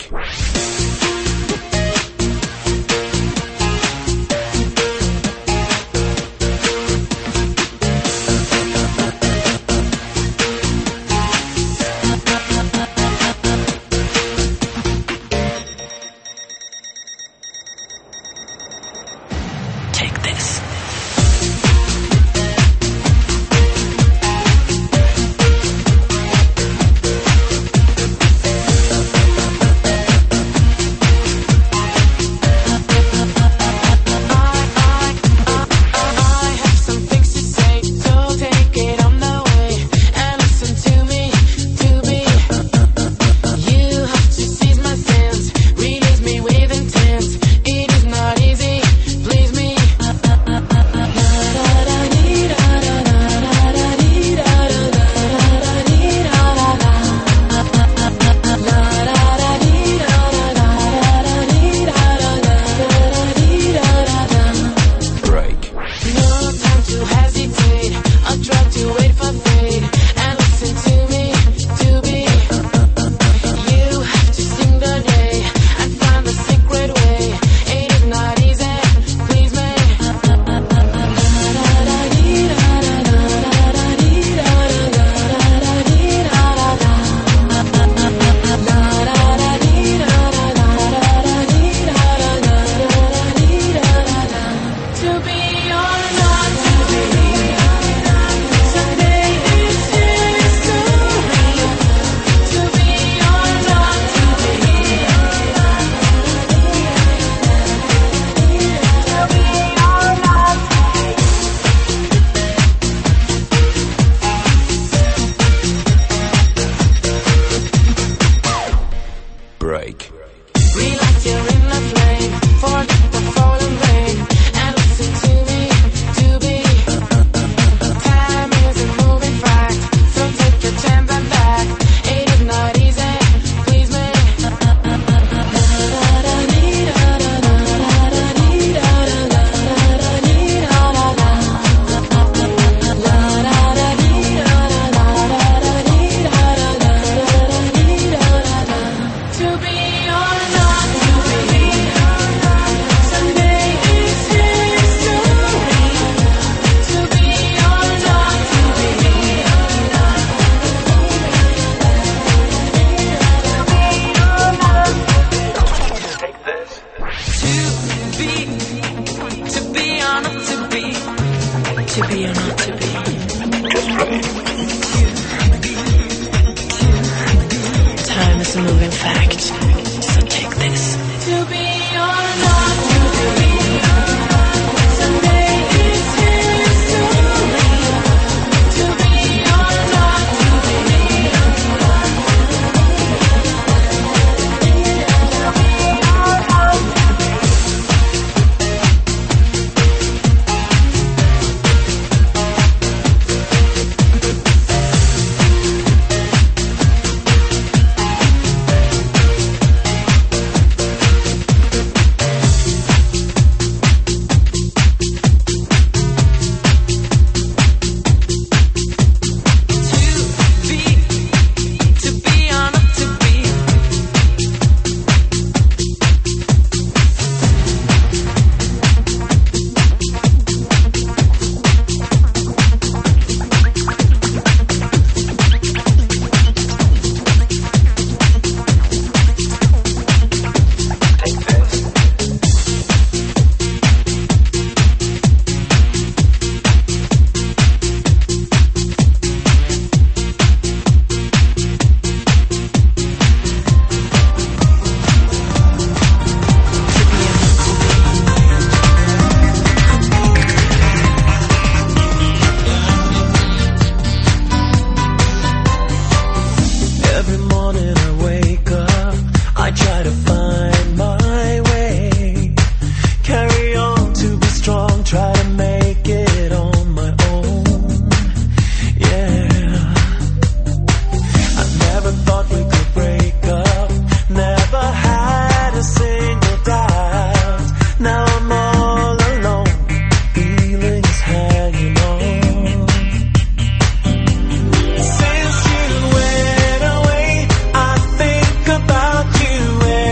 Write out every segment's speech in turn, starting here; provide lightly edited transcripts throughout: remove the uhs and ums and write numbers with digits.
Since you went away, I think about you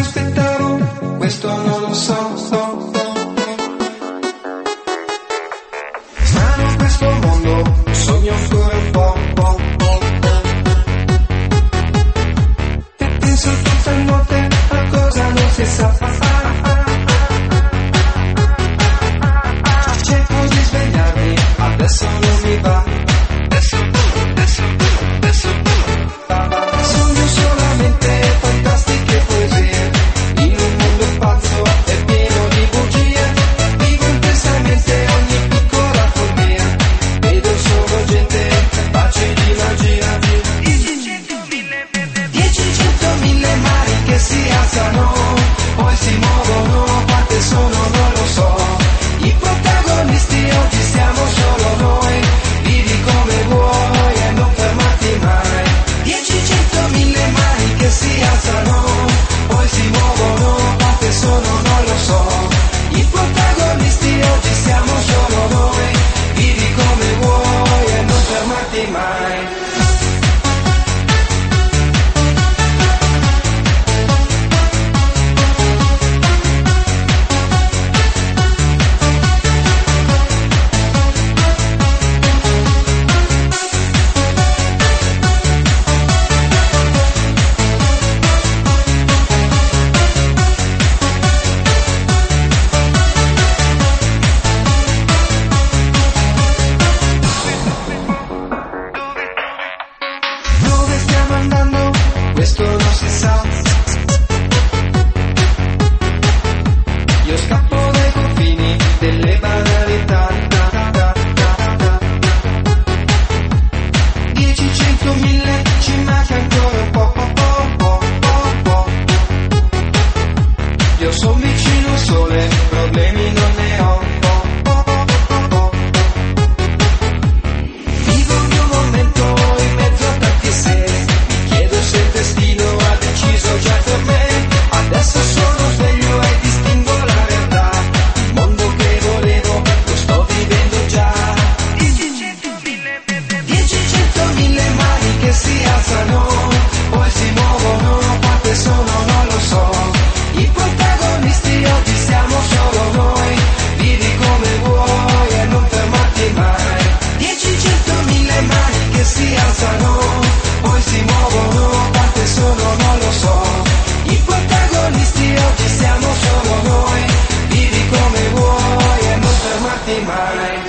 aspettavo, questo non lo so. Strano questo mondo, sogno ancora un po'. E penso tutta notte a cosa non si sa. Cerco di svegliarmi, adesso non mi va. Sogno solamente fantastiche poesie, in un mondo pazzo e pieno di bugie. Vivo intensamente ogni piccola follia, vedo solo gente capace di magia. 10.000 mari che si alzano, poi si muovono, quante sono non lo so. I protagonisti oggi siamo solo noi, vivi come vuoi e non fermarti mai. 10.000 mani che si alzano, poi si muovono, quante sono non lo so. I protagonisti oggi siamo solo noi, vivi come vuoi e non fermarti mai. Dove stiamo andando? Questo non si sa. Io scappo dai confini delle banalità. 10.000 ci manca ancora un po'. Io son vicino al sole, problemi non ne ho. Vivo il mio momento in mezzo a tanti se. Mi chiedo se il destino ha deciso già per me. Adesso sono sveglio e distingo la realtà. Il mondo che volevo lo sto vivendo già. 10.000 mani che si alzano, poi si muovono, quante sono non lo so. I protagonisti oggi siamo solo noi, vivi come vuoi e non fermarti mai. 10.000 mani che si alzano, poi si muovono, quante sono non lo so. I protagonisti oggi siamo solo noi, vivi come vuoi e non fermarti mai.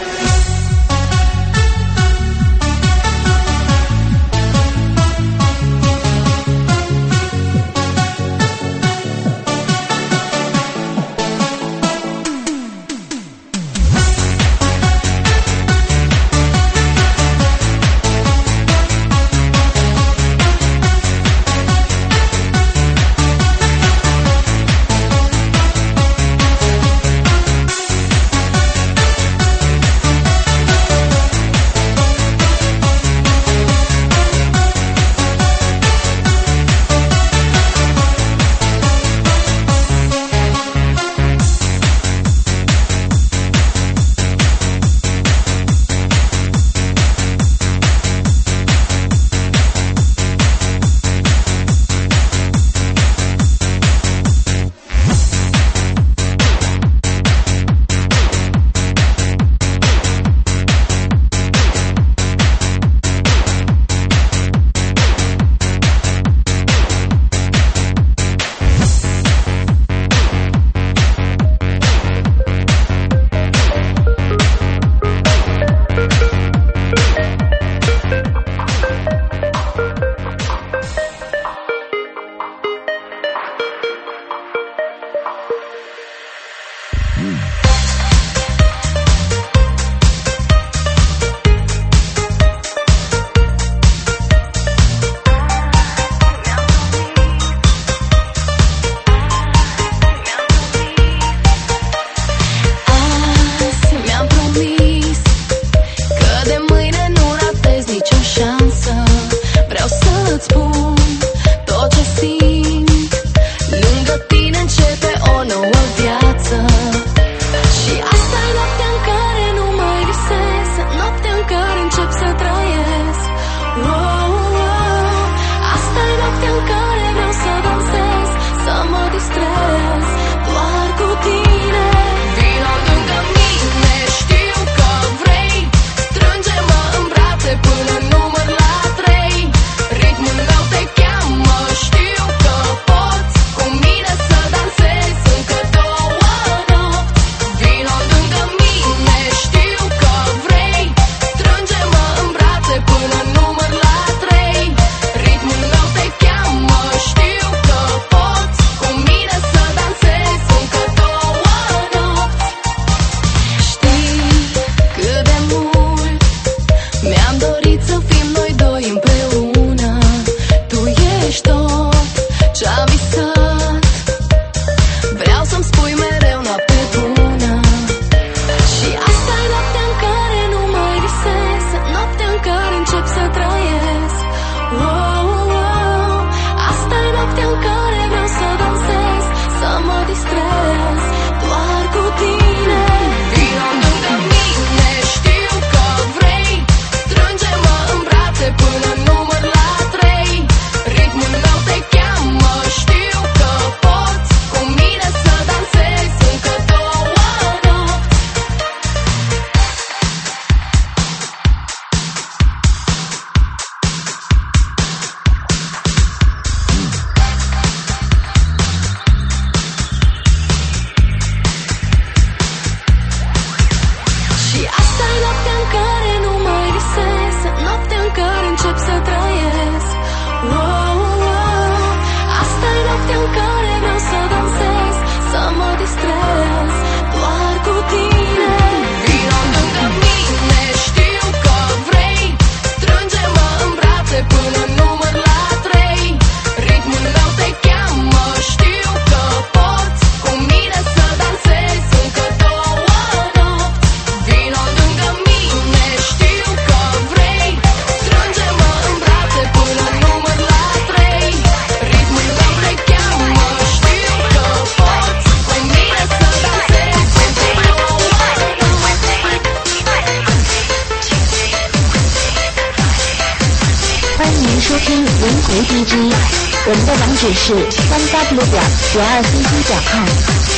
distrez doar cu tine. Vino lângă mine, știu că vrei, strânge-mă în brațe până număr la 3. Ritmul meu te cheamă, știu că poți cu mine să dansezi încă 2 nopți. Și asta-i noaptea în care nu mai visez, noaptea în care încep să trăiesc. Asta-i noaptea în care vreau să dansez, să mă distrez doar cu tine. Vino lângă mine, știu că vrei, strânge-mă în brațe până număr la 3. Ritmul meu te cheamă, știu că poți cu mine să dansezi încă 2 nopți. Vino lângă mine, știu că vrei, strânge-mă în brațe până număr la 3. Ritmul meu te cheamă, știu că poți cu mine să dansezi încă 2 欢迎收听轮回 DJ， 我们的网址是3w.922cc.com。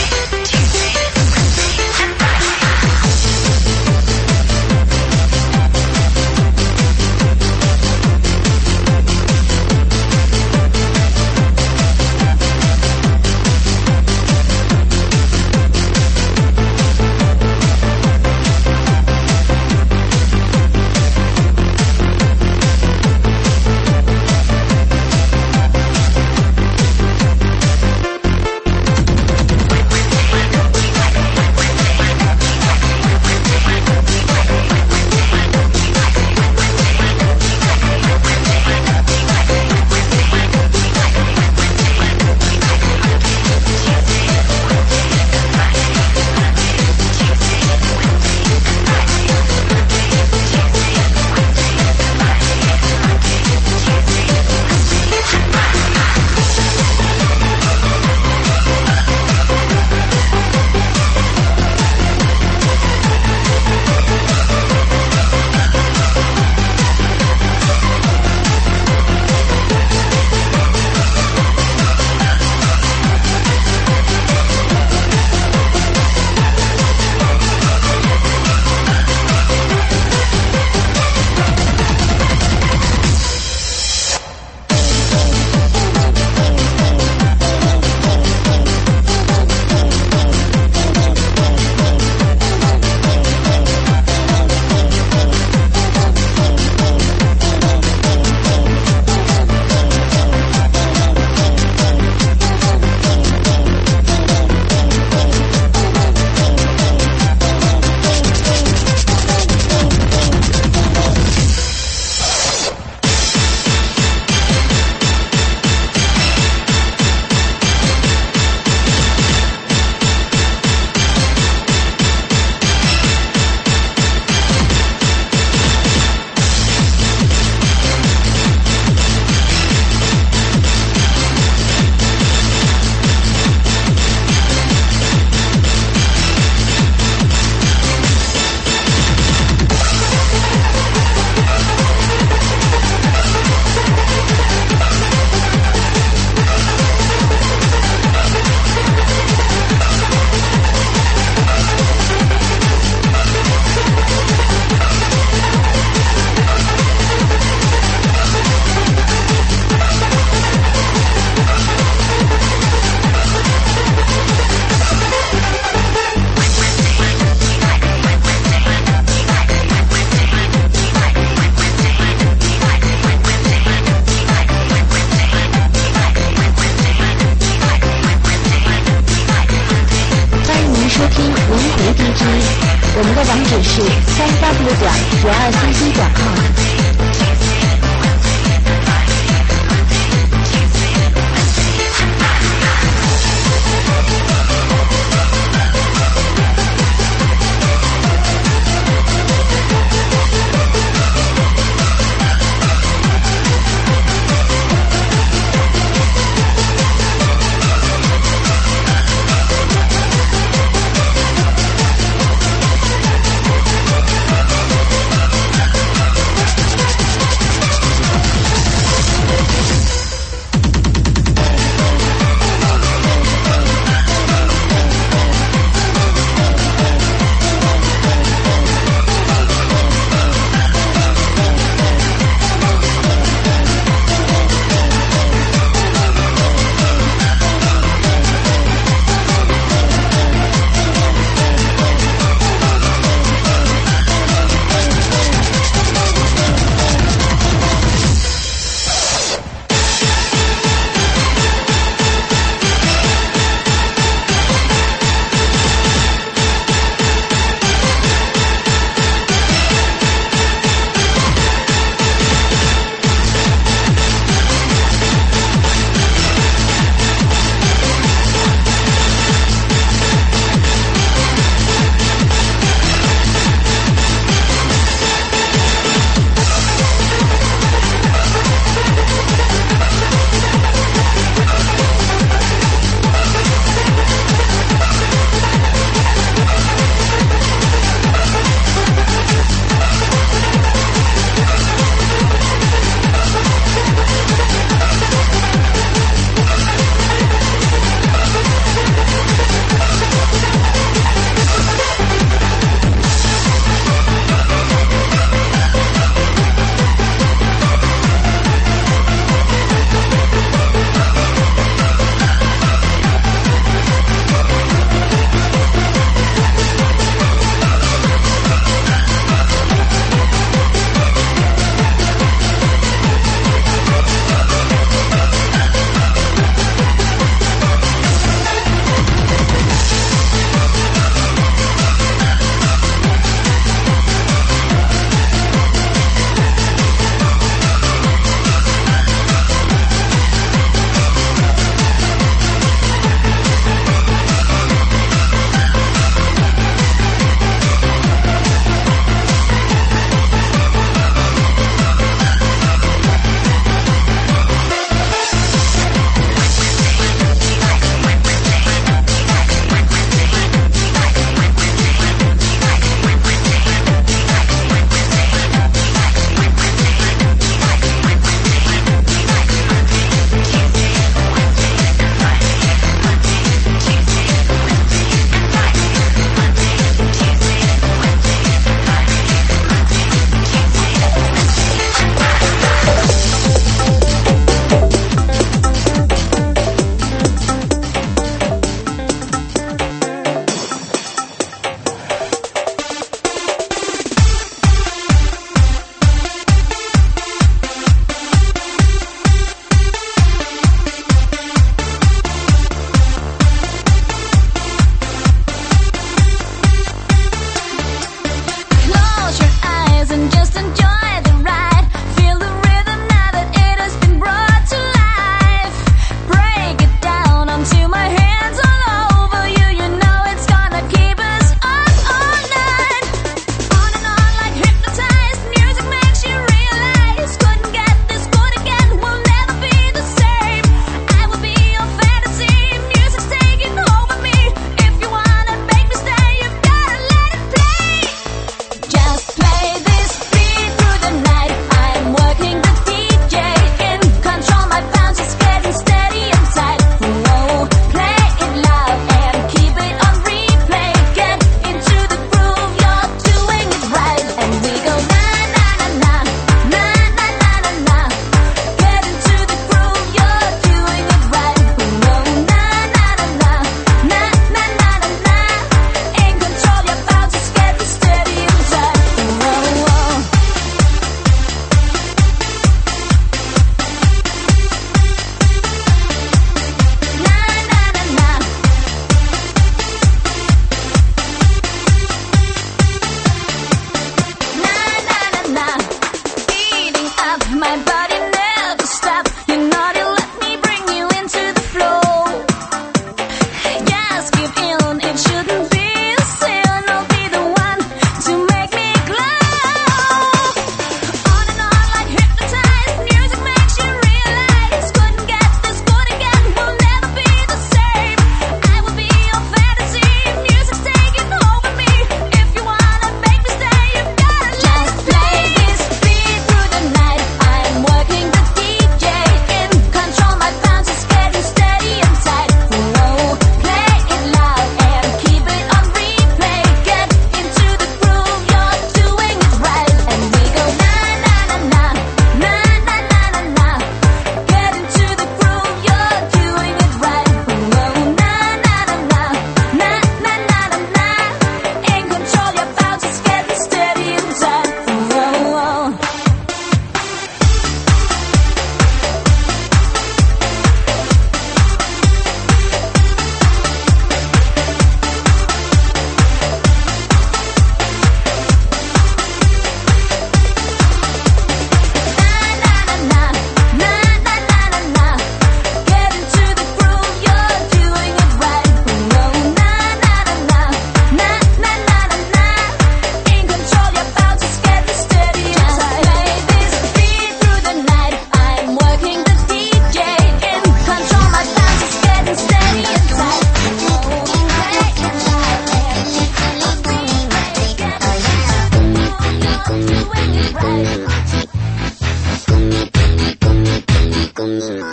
我们的网址是3w.922cc.com。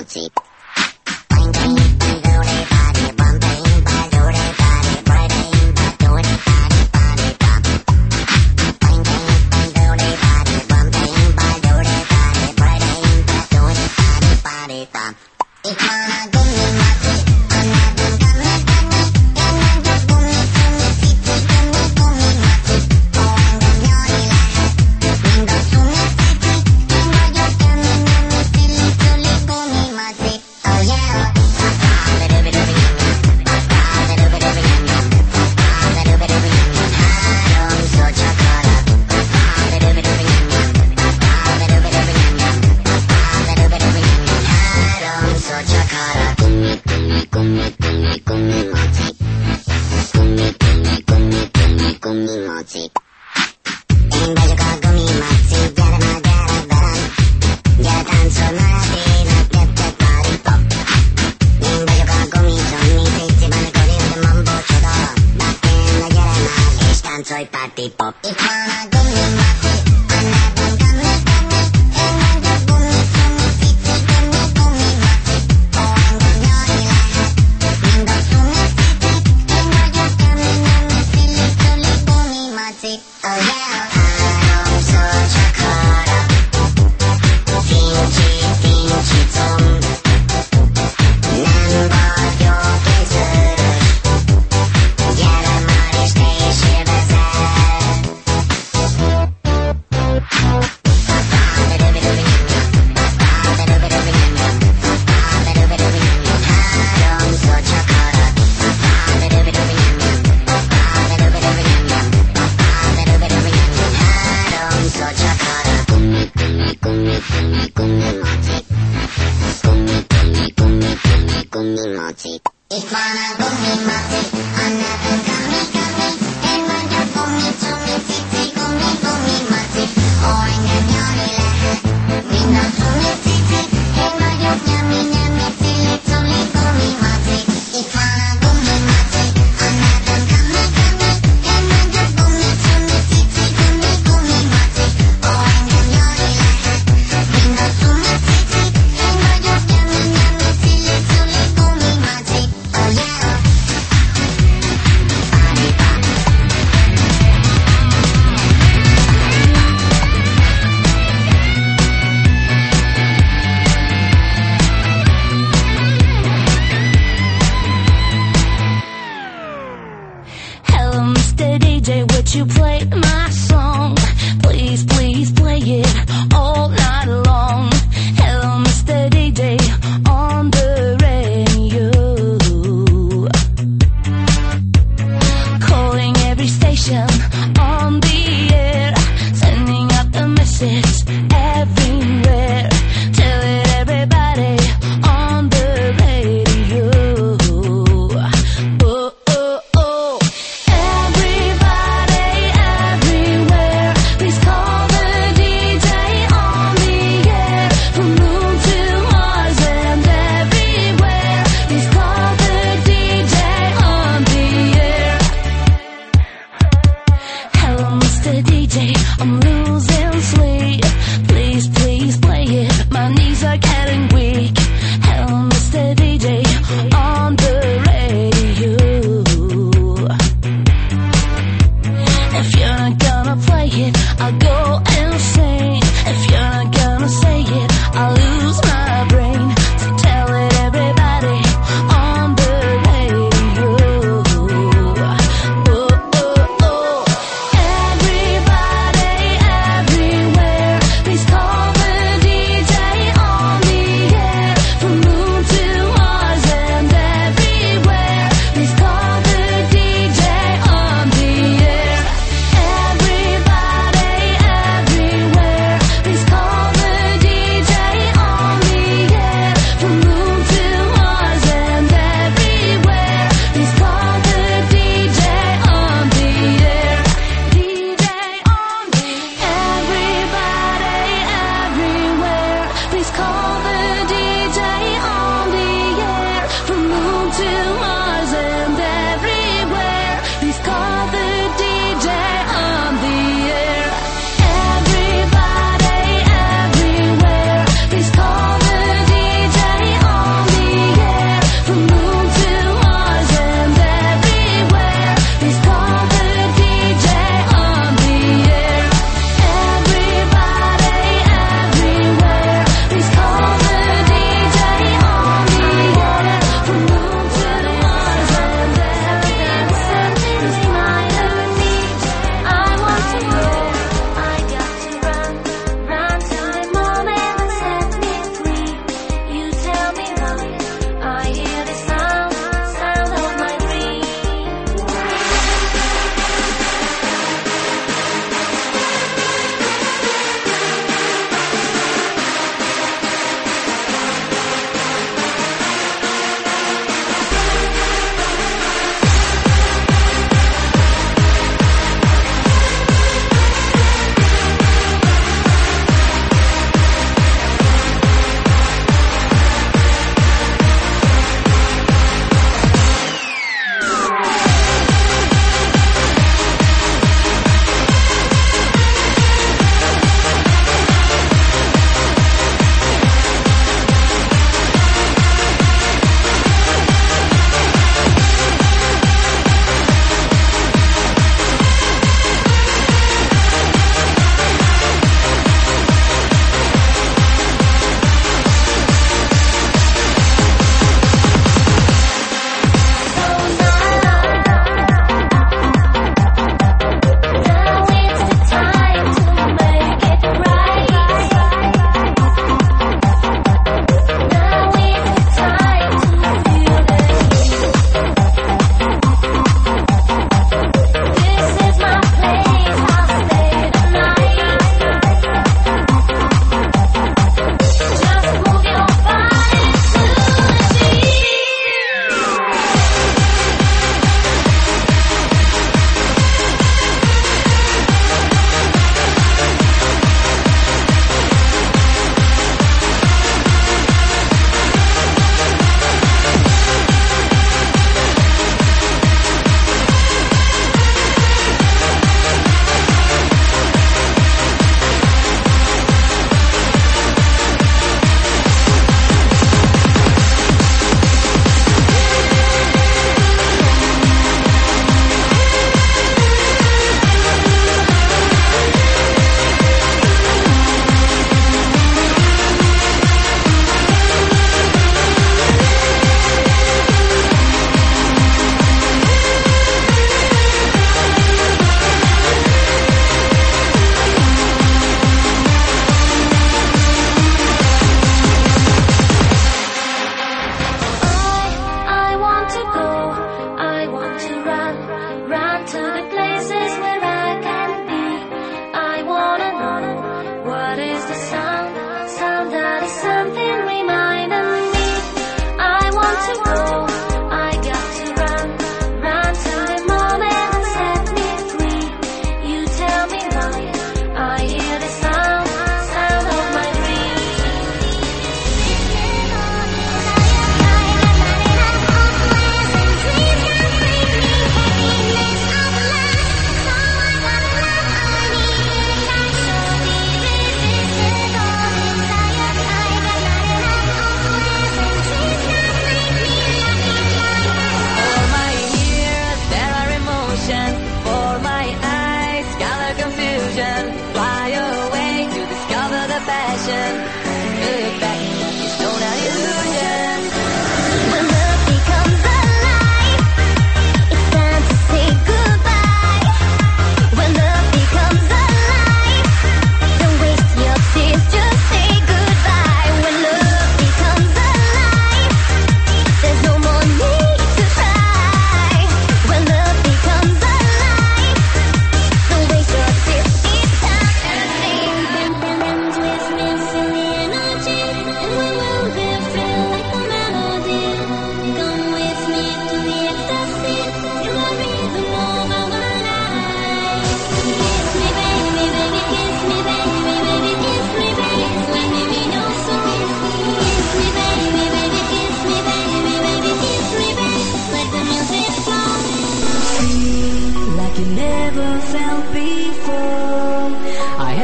Body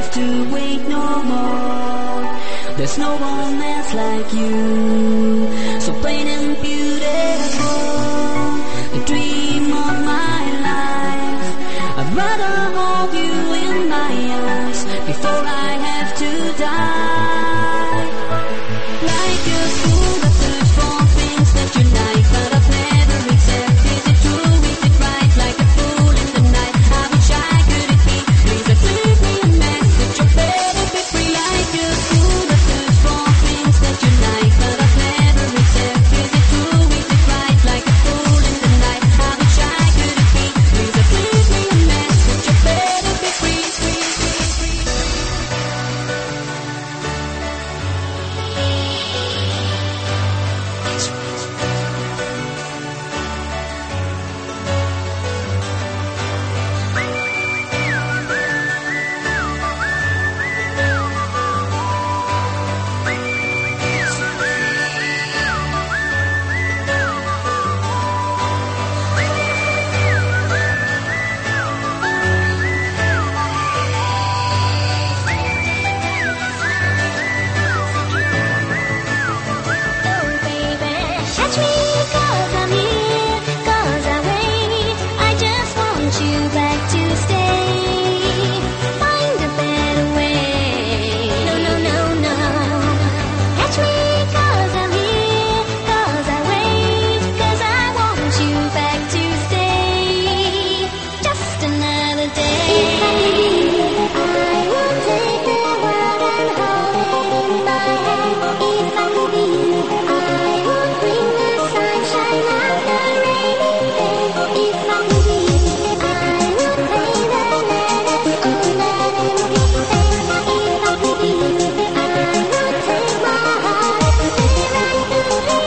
have to wait no more. There's no one else like you, so plain and beautiful, the dream of my life. I'd rather hold you in my arms before I have to die. Like a fool, I search for things that you like, but I've never accepted. Is it true? Is it right? Like a fool in the night, I wish I could it be. Please just leave me a message, or better be free. Like a fool, I search for things that you like, but I've never accepted. Is it true? Is it right? Like a fool in the night, I wish I could it be. Please just leave me a message, or better be free, free, free, free. Catch me 'cause I'm here, 'cause I wait. I just want you back to stay. Find a better way. No, no, no, no. Catch me 'cause I'm here, 'cause I wait. 'Cause I want you back to stay. Just another day. I would take the world and hold it in my hand. If I could be you, I would bring the sunshine out the rainy day. If I could be you, I would play the melody on that empty space. If I could be you, I would take my heart and sail right through the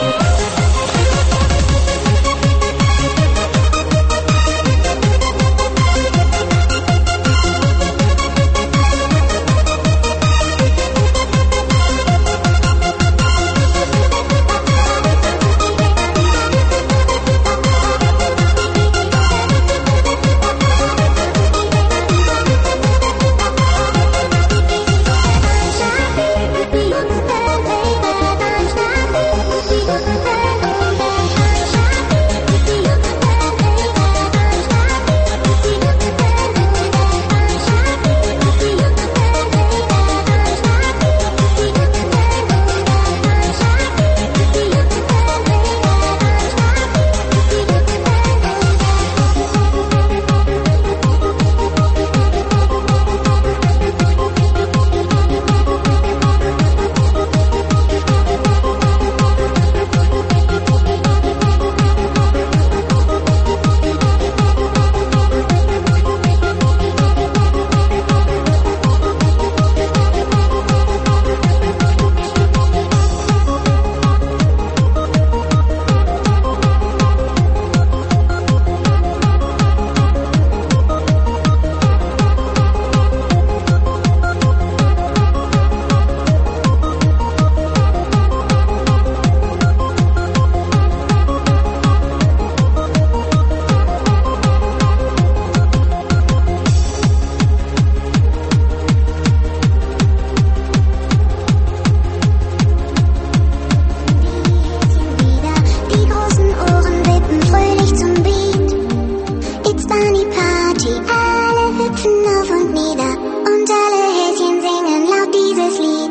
Die großen Ohren wippen fröhlich zum Beat. It's Bunny Party, alle hüpfen auf und nieder und alle Häschen singen laut dieses Lied.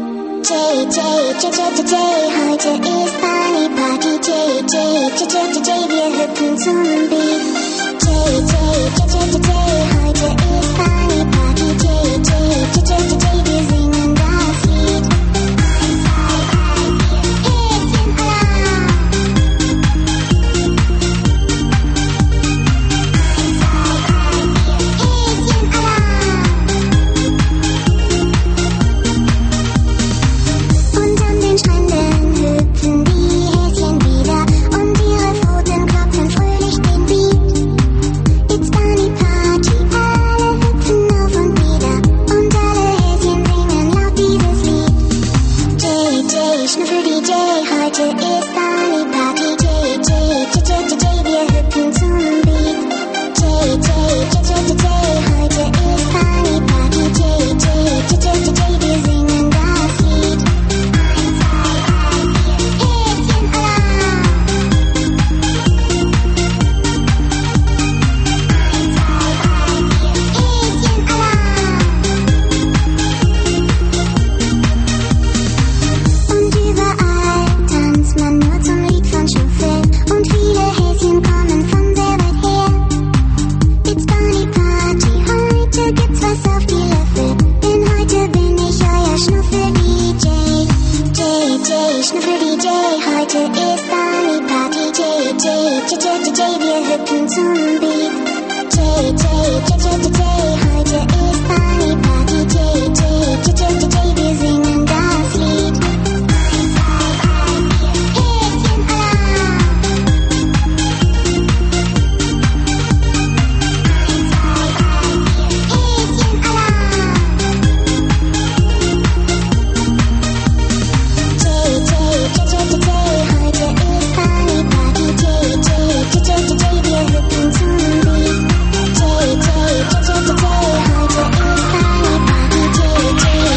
J, J, J, J, J, J, heute ist Bunny Party. J, J, J, J, J, J, wir hüpfen zum Beat. J, J, J, J, J, J, heute ist Bunny Party. J, J, J, J, J, J, wir singen das Lied. 1, 2, 3, 4, Häschen Alarm! 1, 2, 3, 4, Häschen Alarm! Und an den Stränden hüpfen die Häschen wieder und ihre Pfoten klopfen fröhlich den Beat. ist Funny Party. Wir hüpfen zum Beat. Heute ist Funny Party. Wir singen das Lied. 1, 2, 3, 4, Häschenalarm. 1, 2, 3, 4, Häschenalarm. Heute ist Funny Party. Wir hüpfen zum Beat. Heute ist Funny Party.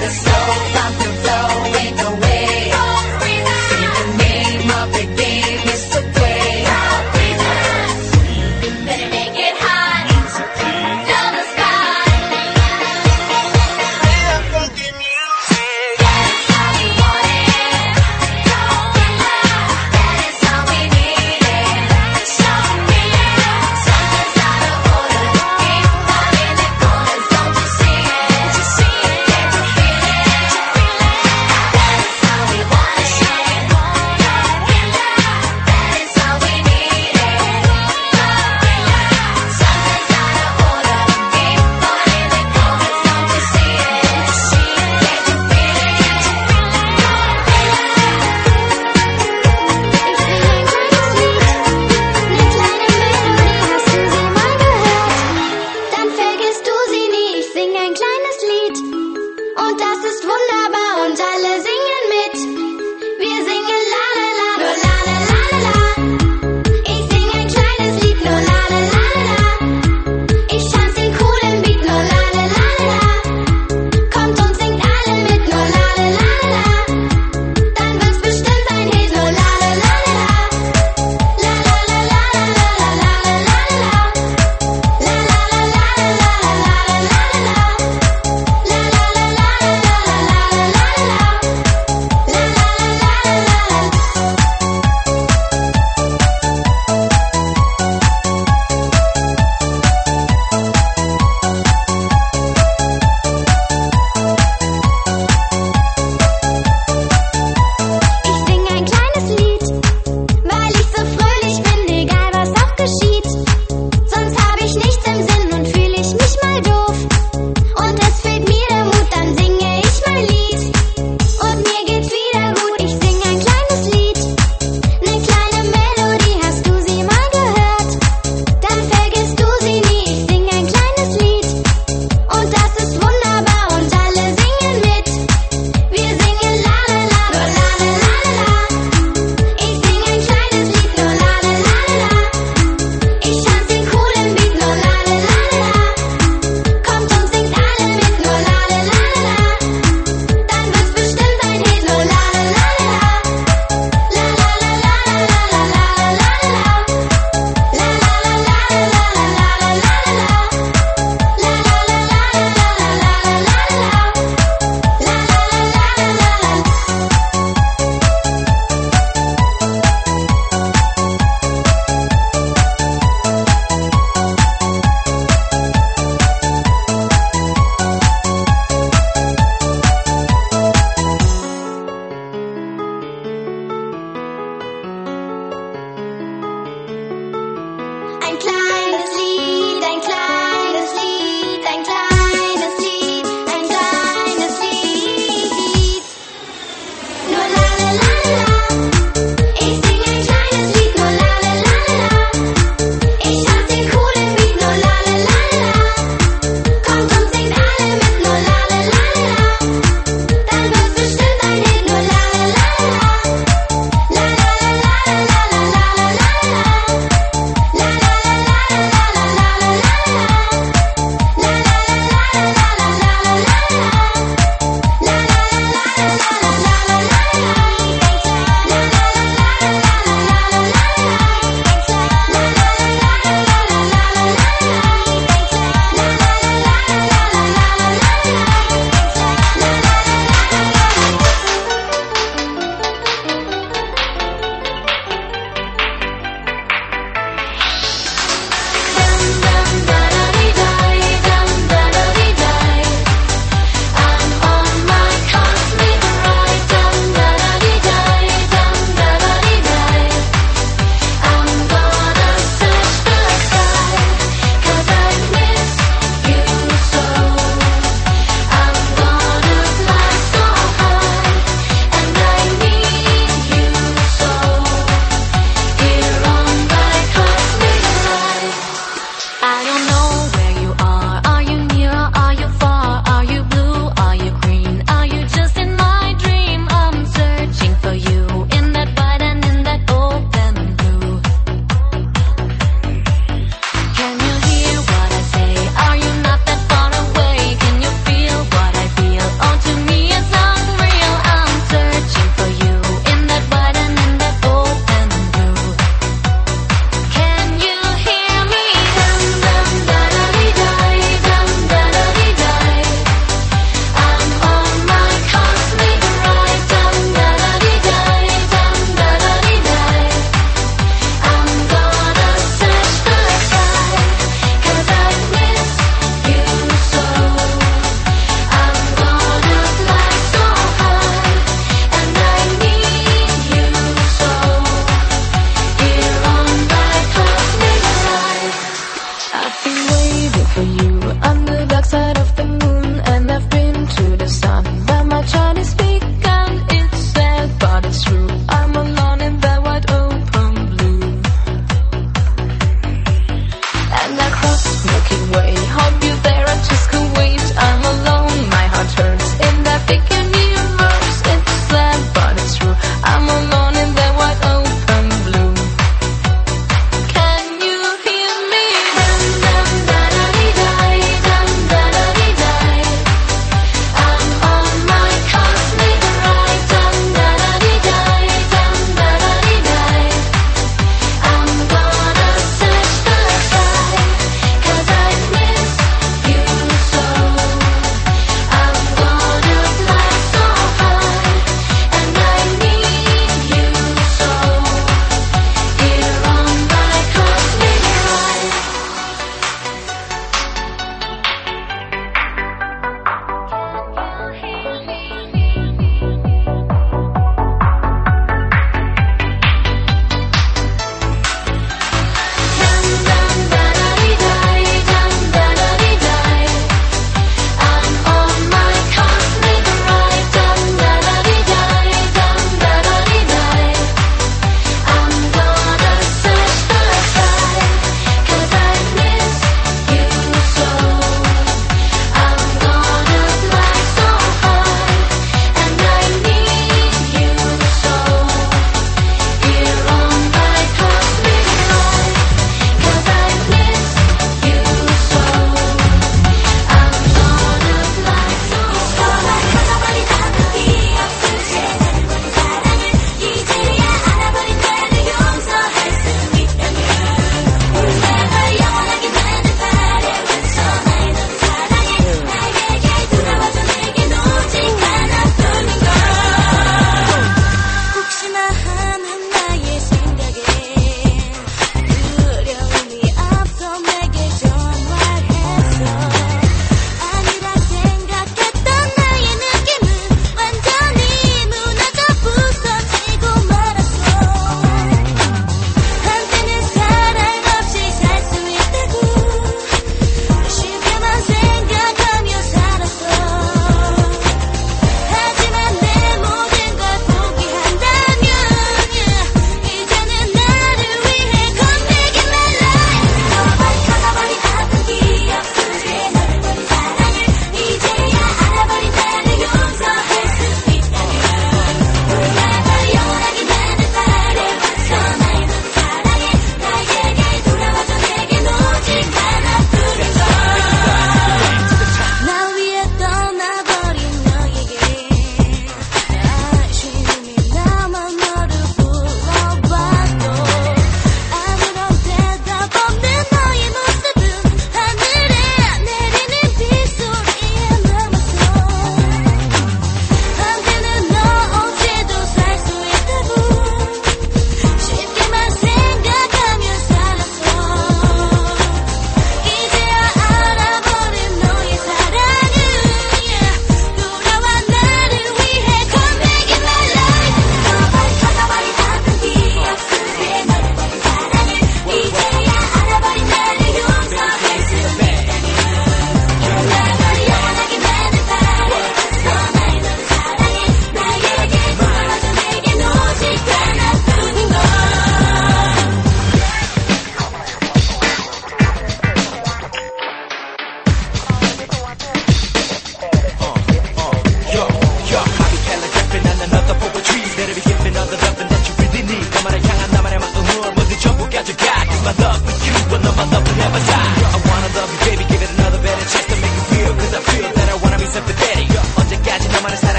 Und das ist wunderbar.